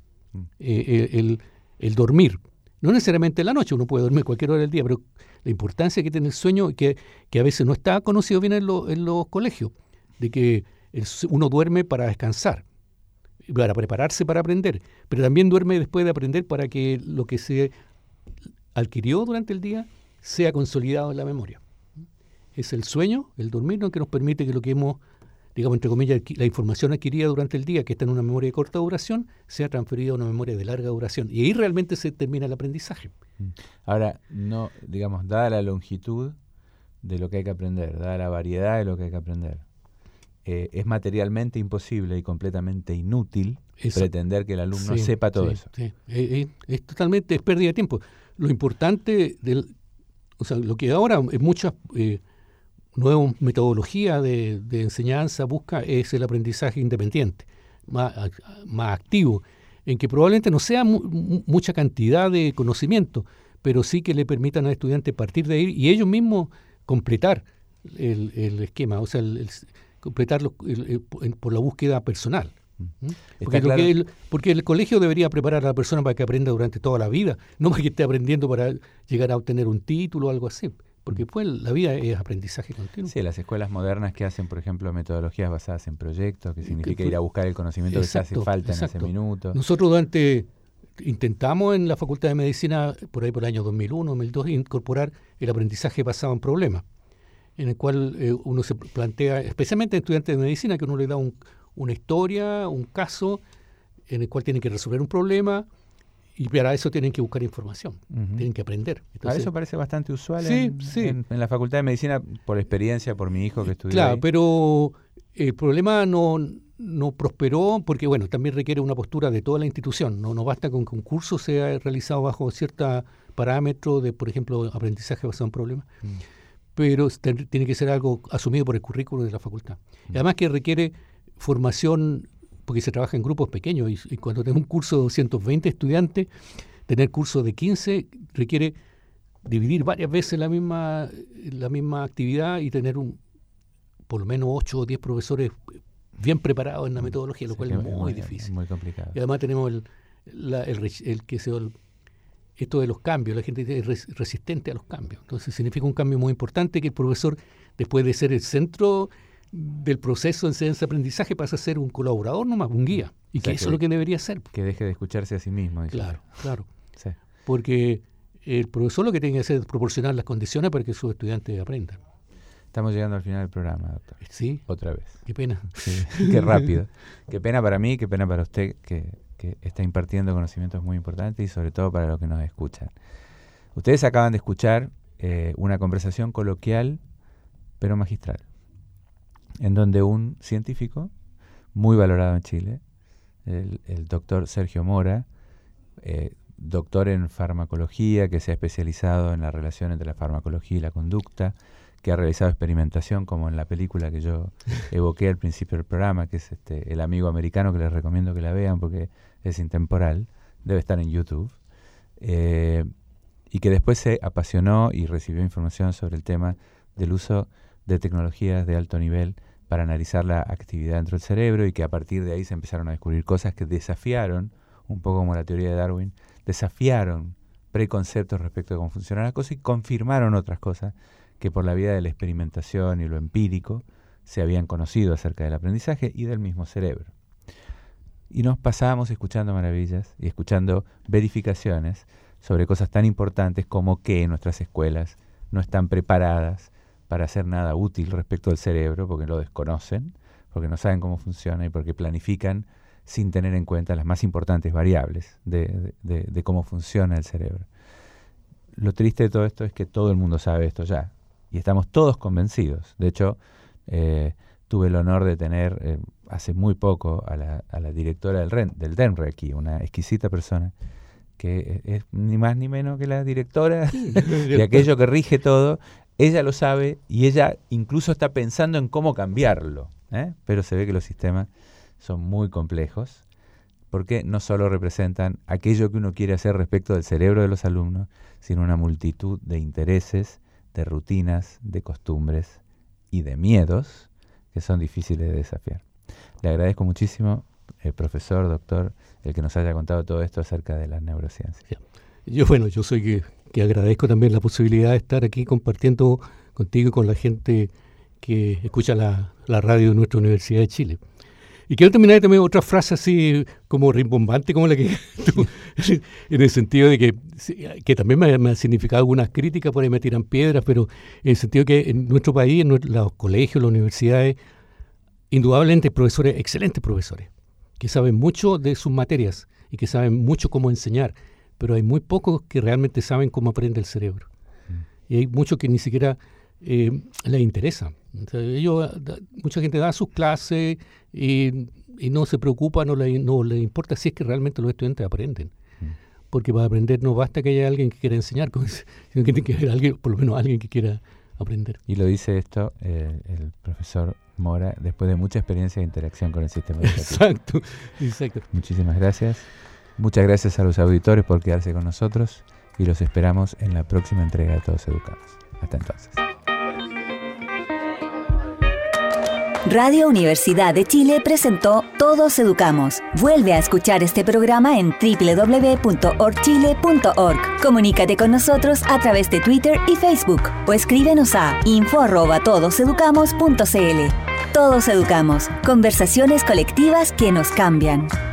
El dormir. No necesariamente en la noche, uno puede dormir cualquier hora del día, pero la importancia que tiene el sueño, que a veces no está conocido bien en los colegios, de que uno duerme para descansar, para prepararse para aprender, pero también duerme después de aprender para que lo que se adquirió durante el día sea consolidado en la memoria. Es el sueño, el dormir, lo que nos permite que lo que hemos, digamos, entre comillas, la información adquirida durante el día, que está en una memoria de corta duración, sea transferida a una memoria de larga duración. Y ahí realmente se termina el aprendizaje. Ahora, no, digamos, dada la longitud de lo que hay que aprender, dada la variedad de lo que hay que aprender, es materialmente imposible y completamente inútil pretender que el alumno sepa todo eso. Sí. Es totalmente pérdida de tiempo. Lo importante, lo que ahora en muchas nuevas metodologías de enseñanza busca es el aprendizaje independiente, más activo, en que probablemente no sea mucha cantidad de conocimiento, pero sí que le permitan al estudiante partir de ahí y ellos mismos completar el esquema, o sea, completarlo por la búsqueda personal. Porque el colegio debería preparar a la persona para que aprenda durante toda la vida, no para que esté aprendiendo para llegar a obtener un título o algo así. Porque pues la vida es aprendizaje continuo. Sí, las escuelas modernas que hacen, por ejemplo, metodologías basadas en proyectos, que significa ir a buscar el conocimiento que se hace falta en ese minuto. Nosotros intentamos en la Facultad de Medicina, por el año 2001, 2002, incorporar el aprendizaje basado en problemas, en el cual uno se plantea, especialmente a estudiantes de medicina, que uno le da una historia, un caso, en el cual tienen que resolver un problema, y para eso tienen que buscar información, tienen que aprender. Entonces, eso parece bastante usual en la Facultad de Medicina, por experiencia, por mi hijo que estudió Claro, ahí. pero El problema no prosperó porque, bueno, también requiere una postura de toda la institución. No basta con que un curso sea realizado bajo cierto parámetro de, por ejemplo, aprendizaje basado en problemas, pero tiene que ser algo asumido por el currículo de la facultad. Y además que requiere formación, porque se trabaja en grupos pequeños, y cuando tenemos un curso de 220 estudiantes, tener curso de 15 requiere dividir varias veces la misma actividad y tener por lo menos 8 o 10 profesores bien preparados en la metodología, lo cual es muy difícil. Es muy complicado. Y además tenemos esto de los cambios, la gente es resistente a los cambios. Entonces significa un cambio muy importante que el profesor, después de ser el centro del proceso de enseñanza-aprendizaje, pasa a ser un colaborador nomás, un guía. Y que eso es lo que debería ser. Que deje de escucharse a sí mismo. Claro. Sí. Porque el profesor lo que tiene que hacer es proporcionar las condiciones para que sus estudiantes aprendan. Estamos llegando al final del programa, doctor. Sí. Otra vez. Qué pena. Sí, qué rápido. Qué pena para mí, qué pena para usted que está impartiendo conocimientos muy importantes y sobre todo para los que nos escuchan. Ustedes acaban de escuchar una conversación coloquial, pero magistral, en donde un científico muy valorado en Chile, el doctor Sergio Mora, doctor en farmacología, que se ha especializado en la relación entre la farmacología y la conducta, que ha realizado experimentación como en la película que yo evoqué al principio del programa, que es El amigo americano, que les recomiendo que la vean porque es intemporal, debe estar en YouTube, y que después se apasionó y recibió información sobre el tema del uso de tecnologías de alto nivel para analizar la actividad dentro del cerebro, y que a partir de ahí se empezaron a descubrir cosas que desafiaron, un poco como la teoría de Darwin, desafiaron preconceptos respecto de cómo funcionan las cosas y confirmaron otras cosas que por la vía de la experimentación y lo empírico se habían conocido acerca del aprendizaje y del mismo cerebro. Y nos pasábamos escuchando maravillas y escuchando verificaciones sobre cosas tan importantes como que nuestras escuelas no están preparadas para hacer nada útil respecto al cerebro porque lo desconocen, porque no saben cómo funciona y porque planifican sin tener en cuenta las más importantes variables de cómo funciona el cerebro. Lo triste de todo esto es que todo el mundo sabe esto ya. Y estamos todos convencidos. De hecho, tuve el honor de tener hace muy poco a la directora del DENRE aquí, una exquisita persona, que es ni más ni menos que la directora de aquello que rige todo. Ella lo sabe y ella incluso está pensando en cómo cambiarlo, pero se ve que los sistemas son muy complejos, porque no solo representan aquello que uno quiere hacer respecto del cerebro de los alumnos, sino una multitud de intereses, de rutinas, de costumbres y de miedos que son difíciles de desafiar. Le agradezco muchísimo, profesor, doctor, el que nos haya contado todo esto acerca de las neurociencias. Yo soy que agradezco también la posibilidad de estar aquí compartiendo contigo y con la gente que escucha la radio de nuestra Universidad de Chile. Y quiero terminar también otra frase así como rimbombante, como la que tú, en el sentido de que también me ha significado algunas críticas, por ahí me tiran piedras, pero en el sentido que en nuestro país, en los colegios, las universidades, indudablemente hay profesores, excelentes profesores, que saben mucho de sus materias y que saben mucho cómo enseñar, pero hay muy pocos que realmente saben cómo aprende el cerebro. Y hay muchos que ni siquiera les interesa. O sea, mucha gente da sus clases y no se preocupa, no le importa si es que realmente los estudiantes aprenden. Porque para aprender no basta que haya alguien que quiera enseñar, sino que tiene que haber alguien, por lo menos alguien que quiera aprender. Y lo dice esto el profesor Mora después de mucha experiencia de interacción con el sistema educativo. Exacto. Muchísimas gracias. Muchas gracias a los auditores por quedarse con nosotros y los esperamos en la próxima entrega de Todos Educamos. Hasta entonces. Radio Universidad de Chile presentó Todos Educamos. Vuelve a escuchar este programa en www.orchile.org. Comunícate con nosotros a través de Twitter y Facebook o escríbenos a info@todoseducamos.cl. Todos Educamos. Conversaciones colectivas que nos cambian.